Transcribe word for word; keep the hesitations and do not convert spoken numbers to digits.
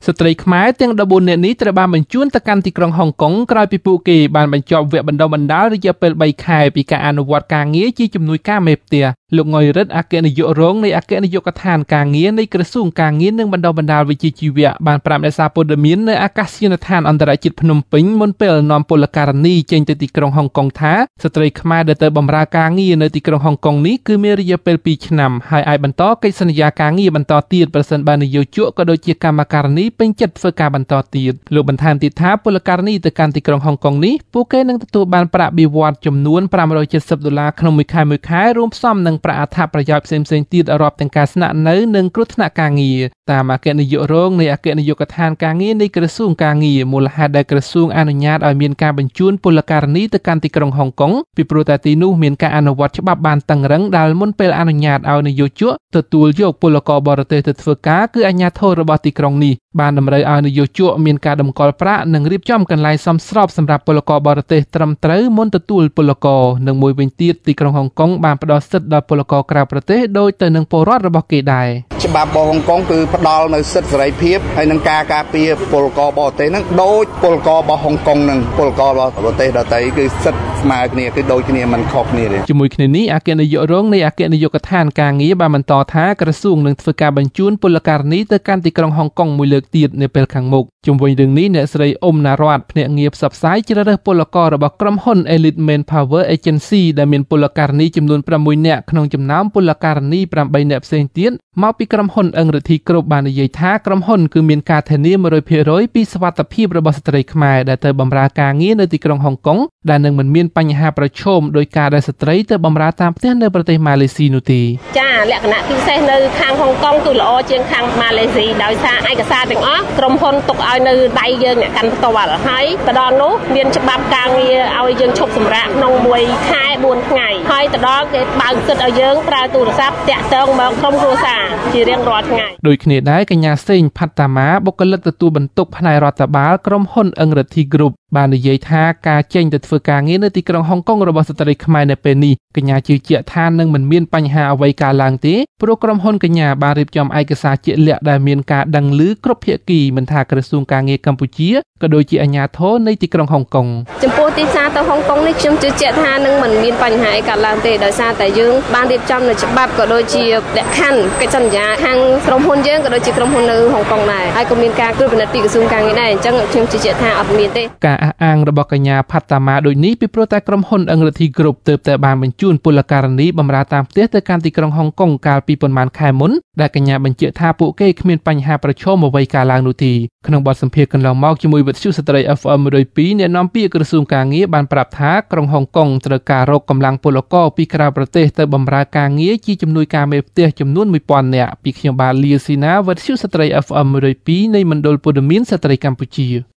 ស្ត្រីខ្មែរទាំងដប់បួននាក់នេះត្រូវបានបញ្ជូនទៅកាន់ទីក្រុងហុងកុងក្រោយពីពួកគេបានបញ្ចប់វគ្គបណ្ដុះបណ្ដាលរយៈពេលបីខែពីការអនុវត្តការងារជាជំនួយការមេផ្ទះលោកងុយរិទ្ធអគ្គនាយករងនៃអគ្គនាយកដ្ឋានការងារនៃក្រសួងការងារនិងបណ្ដុះបណ្ដាលវិជ្ជាជីវៈបានប្រាប់អ្នកសារព័ត៌មាននៅអាកាសយានដ្ឋានអន្តរជាតិភ្នំពេញមុនពេលនាំពលករនីចេញទៅទីក្រុងហុងកុងថាស្ត្រីខ្មែរដែលទៅបម្រើការងារនៅទីក្រុងហុងកុងនេះគឺមានរយៈពេលពីរឆ្នាំហើយអាចបន្តកិច្ចសន្យាការងារបន្តទៀតប្រសិនបើនយោជកក៏ដូចជាកម្មការនីពេញចិត្តធ្វើការបន្តទៀតលោកបន្ថែមទៀតថាពលករនីទៅកាន់ទីក្រុងហុងកុងនេះពួកគេនឹងទទួលបានប្រាក់បៀវត្សចំនួនប្រាំរយเจ็ดสิบដុល្លារក្នុងមួយខែមួយខែរួមផ្សំនឹងប្រាក់អត្ថប្រយោជន៍ផ្សេងៗទៀតរាប់ទាំងការស្នាក់នៅនិងគ្រោះថ្នាក់ការងារតាមអគ្គនាយករងនៃអគ្គនាយកដ្ឋានការងារនៃក្រសួងការងារមូលហេតុដែលក្រសួងអនុញ្ញាតឲ្យមានការបញ្ជូនពលករនីទៅកាន់ទីក្រុងហុងកុងពីព្រោះតែទីនោះមានការអនុវត្តច្បាប់បានតឹងរ៉ឹងដែលមុនពេលអនុញ្ញាតឲ្យនយោជកទទួលយកពលករបរទេសទៅធ្វើការគឺអាជ្ញាធររបស់ទីក្រុងនេះបានតម្រូវឲ្យនយោជកមានការតម្កល់ប្រាក់និងរៀបចំកន្លែងសមស្របសម្រាប់ពលករបរទេសត្រឹមត្រូវមុនទទួលពលករនិងមួយវិញទៀតទីក្រុងហុងកុងបានផ្ដល់សិទ្ធិដល់ពលករក្រៅប្រទេសដោយទៅនឹងពលរដ្ឋរបស់គេដែរច្បាប់របស់ហុងកុងគឺផ្ដល់នៅសិទ្ធិសេរីភាពហើយនឹងការការពារពលករបរទេសហ្នឹងដូចពលកររបស់ហុងកុងនិងពលកររបស់ប្រទេសដទៃគឺសិទ្ធិស្មើគ្នាគឺដូចគ្នាមិនខុសគ្នាទេជាមួយគ្នានេះអគ្គនាយករងនៃអគ្គនាយកដ្ឋានការងារបានបន្តថាក្រសួងនឹងធ្វើការបញ្ជូនពលករនីទៅកាន់ទីក្រុងហុងកុងមួយលើកទៀតនៅពេលខាងមុខជុំវិញរឿងនេះអ្នកស្រីអ៊ុំណារ៉ាត់ភ្នាក់ងារផ្សព្វផ្សាយជ្រើសរើសពលកររបស់ក្រុមហ៊ុន Elite Manpower Agency ដែលមានពលករនីចំនួនប្រាំមួយនាក់ក្នុងចំណោមពលករនីប្រាំបីនាក់ផ្សេងទៀតមកពីក្រុមហ៊ុនអឹងរិទ្ធីគ្រប់បាននិយាយថាក្រុមហ៊ុនគឺមានការធានាមួយរយភាគរយពីសុវត្ថិភាពរបស់ស្ត្រីខ្មែរដែលទៅបម្រើការងារនៅទីក្រុងហុងកុងដែលនឹងមិនមានបញ្ហាប្រឈមដោយការដែលស្ត្រីទៅបម្រើតាមផ្ទះនៅប្រទេសម៉ាឡេស៊ីនោះទេចាលក្ខណៈពិសេសនៅខាងហុងកុងគឺល្អជាងខាងម៉ាឡេស៊ីដោយសារឯកសារទាំងអស់ក្រុមហ៊ុនទុកឲ្យនៅដៃយើងអ្នកកាន់ផ្ទាល់ហើយទៅដល់នោះមានច្បាប់ការងារឲ្យយើងឈប់សម្រាកក្នុងមួយខែបួនថ្ងៃហើយទៅដល់គេបើកសិទ្ធិឲ្យយើងប្រើទូរស័ព្ទតាក់ទងមកក្រុមគ្រួសារជារៀងរាល់ថ្ងៃដូចគ្នាដែរកញ្ញាសេងផាត់តាម៉ាបុគ្គលិកទទួលបន្ទុកផ្នែករដ្ឋបាលក្រុមហ៊ុនអឹងរិទ្ធីគ្រប់បាននិយាយថាការចេញទៅធ្វើការងារនៅទីក្រុងហុងកុងរបស់ស្ត្រីខ្មែរនៅពេលនេះកញ្ញាជឿជាក់ថានឹងមិនមានបញ្ហាអ្វីកើតឡើងទេព្រោះក្រុមហ៊ុនកញ្ញាបានរៀបចំឯកសារជាក់លាក់ដែលមានការដឹងឮគ្រប់ភាគីមិនថាក្រសួងការងារកម្ពុជាក៏ដូចជាអាជ្ញាធរនៃទីក្រុងហុងកុងចំពោះទីផ្សារទៅហុងកុងនេះខ្ញុំជឿជាក់ថានឹងមិនមានបញ្ហាអីកើតឡើងទេដោយសារតែយើងបានរៀបចំនៅច្បាប់ក៏ដូចជាលក្ខខណ្ឌកិច្ចសន្យាខាងក្រុមហ៊ុនយើងក៏ដូចជាក្រុមហ៊ុននៅហុងកុងដែរហើយក៏មានការត្រួតពិនិត្យពីក្រសួងការងារដែរអញ្ចឹងខ្ញុំជឿជាក់ថាអត់មានទេការអះអាងរបស់កញ្ញាផាត់តាម៉ាដូចនេះពីព្រោះតែក្រុមហ៊ុនអឹងរិទ្ធីគ្រប់ទើបតែបានបញ្ជូនពលករនីបម្រើតាមផ្ទះទៅកាន់ទីក្រុងហុងកុងកាលពីប៉ុន្មានខែមុនដែលកញ្ញាបញ្ជាក់ថាពួកគេគ្មានបញ្ហាប្រឈមអ្វីកើតឡើងនោះទេក្នុងបទសម្ភាសន៍កន្លងមកជាមួយវិទ្យុស្ត្រី អេఫ អេម មួយរយពីរអ្នកនាំពាក្យក្រសួងការងារបានប្រាប់ថាក្រុងហុងកុងត្រូវការរកកម្លាំងពលករពីក្រៅប្រទេសទៅបម្រើការងារជាជំនួយការមេផ្ទះចំនួនមួយពាន់នាក់ពីខ្ញុំបាទលាស៊ីណាវិទ្យុស្ត្រី អេฟ អេម មួយរយពីរនៃមណ្ឌលព័ត៌មានស្ត្រីកម្ពុជា